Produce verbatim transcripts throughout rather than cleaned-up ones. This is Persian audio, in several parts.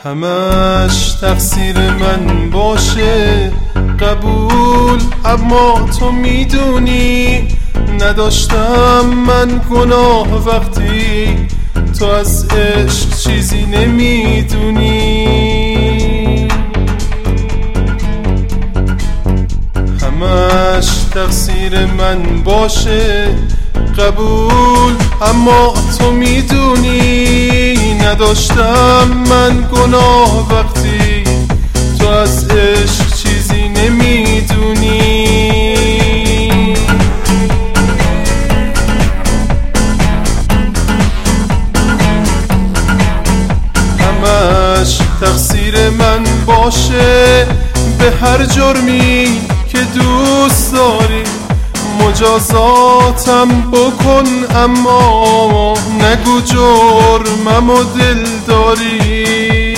همش تقصیر من باشه قبول، اما تو میدونی نداشتم من گناه وقتی تو از عشق چیزی نمیدونی. همش تقصیر من باشه قبول، اما تو میدونی نداشتم من گناه وقتی تو از عشق چیزی نمیدونی. همش تقصیر من باشه به هر جرمی که دوست داری مجازاتم بکن، اما نگو جرمم و دل داری.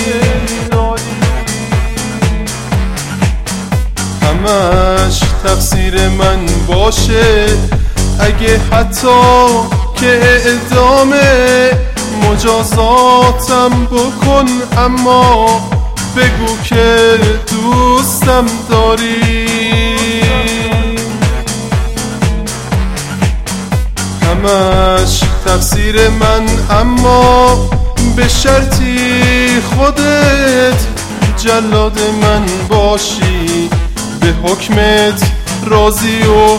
همش تقصیر من باشه اگه حتی که اعدامه مجازاتم بکن، اما بگو که دوستم داری. همش تقصیر من اما به شرطی خودت جلاد من باشی، به حکمت راضی و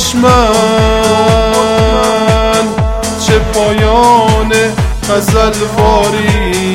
خوشمن، چه پایان غزلواری.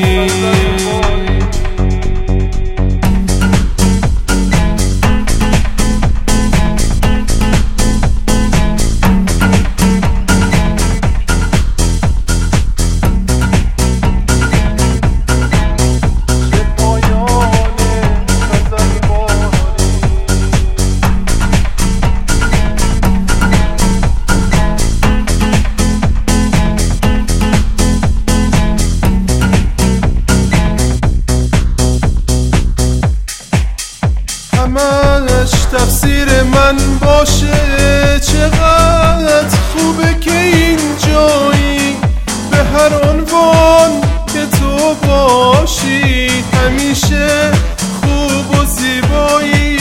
همش تقصیر من باشه چقدر خوبه که این جایی، به هر عنوان که تو باشی همیشه خوب و زیبایی.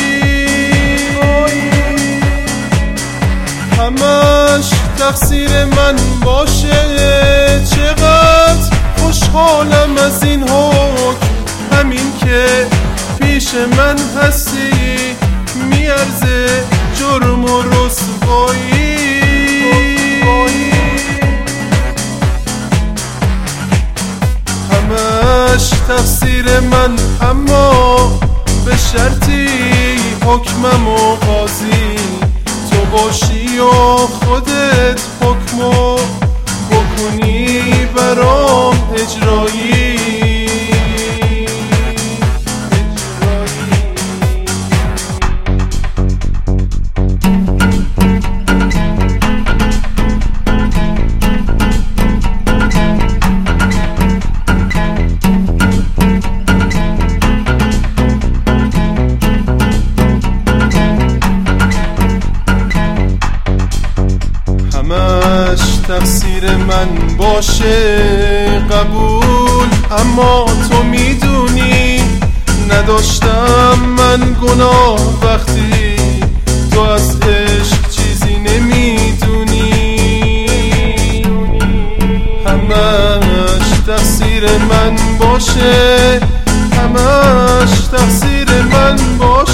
همش تقصیر من باشه چقدر خوشحالم از این حکم، همین که پیش من هستی میارزه جرم و رسوایی. همش تقصیر من اما به شرطی حکمم و قاضی تو باشی و خودت حکمو بکنی برام اجرایی. همش تقصیر من باشه قبول، اما تو میدونی نداشتم من گناه وقتی تو از عشق چیزی نمیدونی. همش تقصیر من باشه، همش تقصیر من باشه.